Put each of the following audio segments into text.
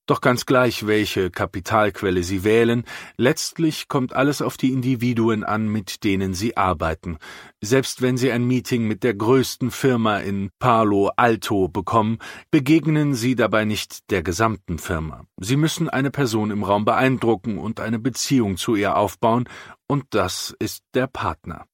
Doch ganz gleich, welche Kapitalquelle Sie wählen, letztlich kommt alles auf die Individuen an, mit denen Sie arbeiten. Selbst wenn Sie ein Meeting mit der größten Firma in Palo Alto bekommen, begegnen Sie dabei nicht der gesamten Firma. Sie müssen eine Person im Raum beeindrucken und eine Beziehung zu ihr aufbauen, und das ist der Partner.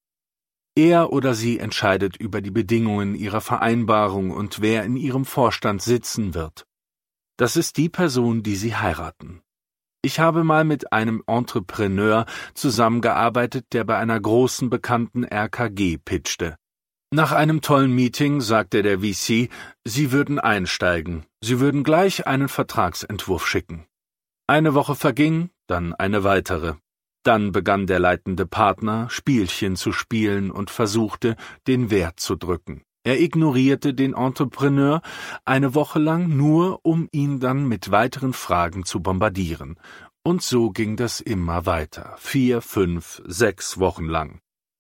Er oder sie entscheidet über die Bedingungen Ihrer Vereinbarung und wer in Ihrem Vorstand sitzen wird. Das ist die Person, die Sie heiraten. Ich habe mal mit einem Entrepreneur zusammengearbeitet, der bei einer großen bekannten RKG pitchte. Nach einem tollen Meeting sagte der VC, Sie würden einsteigen. Sie würden gleich einen Vertragsentwurf schicken. Eine Woche verging, dann eine weitere. Dann begann der leitende Partner, Spielchen zu spielen und versuchte, den Wert zu drücken. Er ignorierte den Entrepreneur eine Woche lang nur, um ihn dann mit weiteren Fragen zu bombardieren. Und so ging das immer weiter, 4, 5, 6 Wochen lang.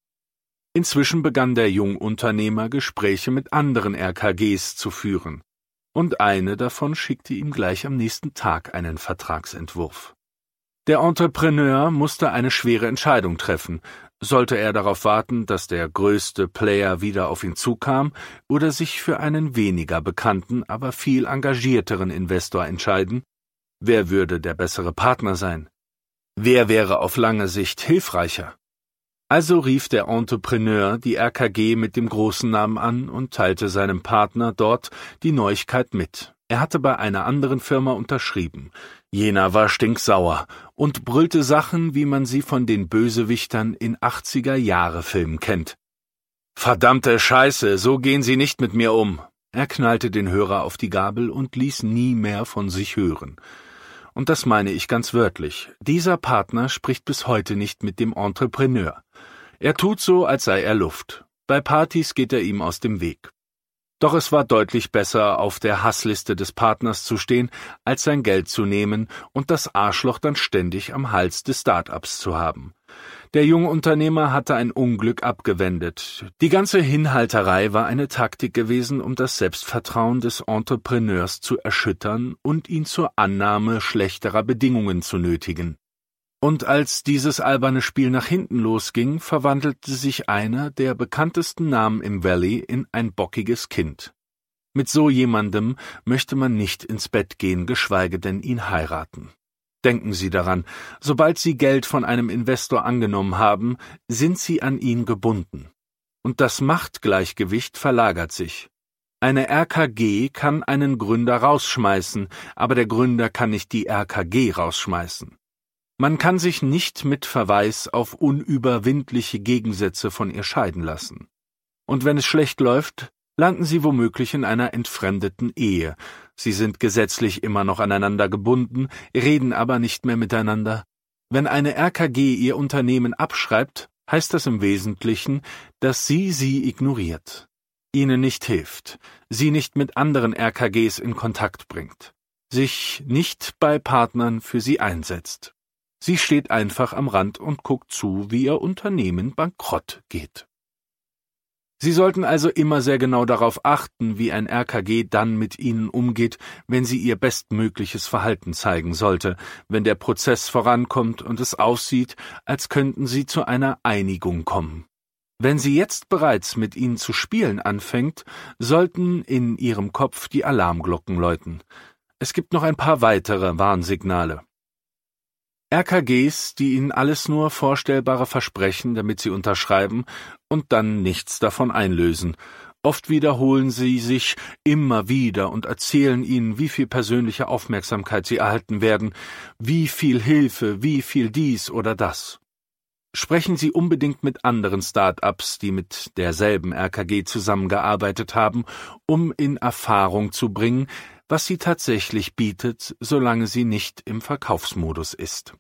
Inzwischen begann der Jungunternehmer, Gespräche mit anderen RKGs zu führen. Und eine davon schickte ihm gleich am nächsten Tag einen Vertragsentwurf. Der Entrepreneur musste eine schwere Entscheidung treffen. Sollte er darauf warten, dass der größte Player wieder auf ihn zukam, oder sich für einen weniger bekannten, aber viel engagierteren Investor entscheiden? Wer würde der bessere Partner sein? Wer wäre auf lange Sicht hilfreicher? Also rief der Entrepreneur die RKG mit dem großen Namen an und teilte seinem Partner dort die Neuigkeit mit. Er hatte bei einer anderen Firma unterschrieben. Jener war stinksauer und brüllte Sachen, wie man sie von den Bösewichtern in 80er-Jahre-Filmen kennt. »Verdammte Scheiße, so gehen Sie nicht mit mir um!« Er knallte den Hörer auf die Gabel und ließ nie mehr von sich hören. Und das meine ich ganz wörtlich. Dieser Partner spricht bis heute nicht mit dem Entrepreneur. Er tut so, als sei er Luft. Bei Partys geht er ihm aus dem Weg. Doch es war deutlich besser, auf der Hassliste des Partners zu stehen, als sein Geld zu nehmen und das Arschloch dann ständig am Hals des Start-ups zu haben. Der Jungunternehmer hatte ein Unglück abgewendet. Die ganze Hinhalterei war eine Taktik gewesen, um das Selbstvertrauen des Entrepreneurs zu erschüttern und ihn zur Annahme schlechterer Bedingungen zu nötigen. Und als dieses alberne Spiel nach hinten losging, verwandelte sich einer der bekanntesten Namen im Valley in ein bockiges Kind. Mit so jemandem möchte man nicht ins Bett gehen, geschweige denn ihn heiraten. Denken Sie daran, sobald Sie Geld von einem Investor angenommen haben, sind Sie an ihn gebunden. Und das Machtgleichgewicht verlagert sich. Eine RKG kann einen Gründer rausschmeißen, aber der Gründer kann nicht die RKG rausschmeißen. Man kann sich nicht mit Verweis auf unüberwindliche Gegensätze von ihr scheiden lassen. Und wenn es schlecht läuft, landen Sie womöglich in einer entfremdeten Ehe. Sie sind gesetzlich immer noch aneinander gebunden, reden aber nicht mehr miteinander. Wenn eine RKG ihr Unternehmen abschreibt, heißt das im Wesentlichen, dass sie ignoriert, ihnen nicht hilft, sie nicht mit anderen RKGs in Kontakt bringt, sich nicht bei Partnern für sie einsetzt. Sie steht einfach am Rand und guckt zu, wie ihr Unternehmen bankrott geht. Sie sollten also immer sehr genau darauf achten, wie ein RKG dann mit Ihnen umgeht, wenn sie ihr bestmögliches Verhalten zeigen sollte, wenn der Prozess vorankommt und es aussieht, als könnten Sie zu einer Einigung kommen. Wenn sie jetzt bereits mit Ihnen zu spielen anfängt, sollten in Ihrem Kopf die Alarmglocken läuten. Es gibt noch ein paar weitere Warnsignale. RKGs, die Ihnen alles nur Vorstellbare versprechen, damit Sie unterschreiben und dann nichts davon einlösen. Oft wiederholen sie sich immer wieder und erzählen Ihnen, wie viel persönliche Aufmerksamkeit Sie erhalten werden, wie viel Hilfe, wie viel dies oder das. Sprechen Sie unbedingt mit anderen Start-ups, die mit derselben RKG zusammengearbeitet haben, um in Erfahrung zu bringen, was sie tatsächlich bietet, solange sie nicht im Verkaufsmodus ist.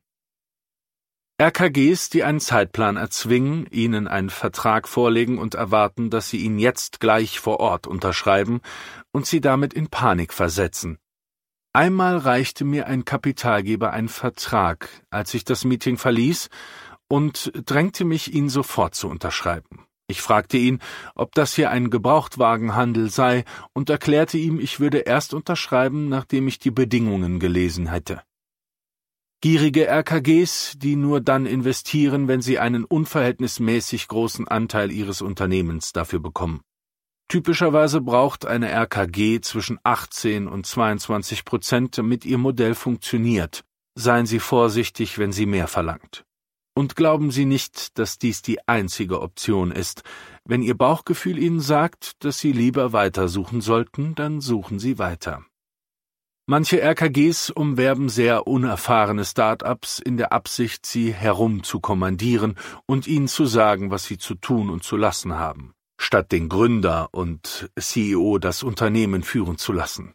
RKGs, die einen Zeitplan erzwingen, Ihnen einen Vertrag vorlegen und erwarten, dass Sie ihn jetzt gleich vor Ort unterschreiben und Sie damit in Panik versetzen. Einmal reichte mir ein Kapitalgeber einen Vertrag, als ich das Meeting verließ, und drängte mich, ihn sofort zu unterschreiben. Ich fragte ihn, ob das hier ein Gebrauchtwagenhandel sei, und erklärte ihm, ich würde erst unterschreiben, nachdem ich die Bedingungen gelesen hätte. Gierige RKGs, die nur dann investieren, wenn sie einen unverhältnismäßig großen Anteil ihres Unternehmens dafür bekommen. Typischerweise braucht eine RKG zwischen 18 und 22%, damit ihr Modell funktioniert. Seien Sie vorsichtig, wenn sie mehr verlangt. Und glauben Sie nicht, dass dies die einzige Option ist. Wenn Ihr Bauchgefühl Ihnen sagt, dass Sie lieber weitersuchen sollten, dann suchen Sie weiter. Manche RKGs umwerben sehr unerfahrene Start-ups in der Absicht, sie herumzukommandieren und ihnen zu sagen, was sie zu tun und zu lassen haben, statt den Gründer und CEO das Unternehmen führen zu lassen.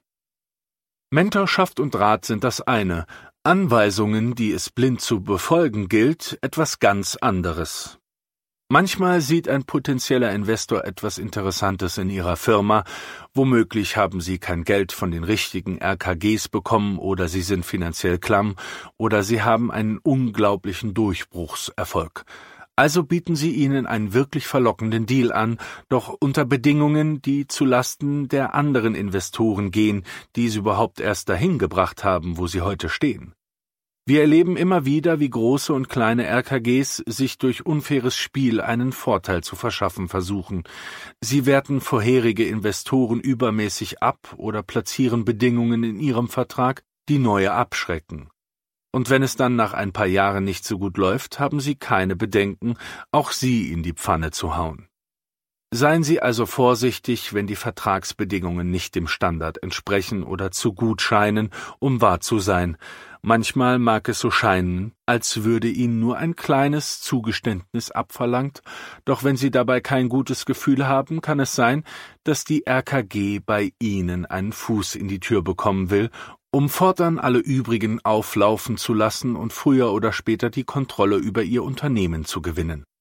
Mentorschaft und Rat sind das eine, Anweisungen, die es blind zu befolgen gilt, etwas ganz anderes. Manchmal sieht ein potenzieller Investor etwas Interessantes in Ihrer Firma, womöglich haben Sie kein Geld von den richtigen RKGs bekommen oder Sie sind finanziell klamm oder Sie haben einen unglaublichen Durchbruchserfolg. Also bieten Sie ihnen einen wirklich verlockenden Deal an, doch unter Bedingungen, die zu Lasten der anderen Investoren gehen, die sie überhaupt erst dahin gebracht haben, wo sie heute stehen. Wir erleben immer wieder, wie große und kleine RKGs sich durch unfaires Spiel einen Vorteil zu verschaffen versuchen. Sie werten vorherige Investoren übermäßig ab oder platzieren Bedingungen in ihrem Vertrag, die neue abschrecken. Und wenn es dann nach ein paar Jahren nicht so gut läuft, haben Sie keine Bedenken, auch Sie in die Pfanne zu hauen. Seien Sie also vorsichtig, wenn die Vertragsbedingungen nicht dem Standard entsprechen oder zu gut scheinen, um wahr zu sein. Manchmal mag es so scheinen, als würde Ihnen nur ein kleines Zugeständnis abverlangt, doch wenn Sie dabei kein gutes Gefühl haben, kann es sein, dass die RKG bei Ihnen einen Fuß in die Tür bekommen will, um fortan alle übrigen auflaufen zu lassen und früher oder später die Kontrolle über Ihr Unternehmen zu gewinnen.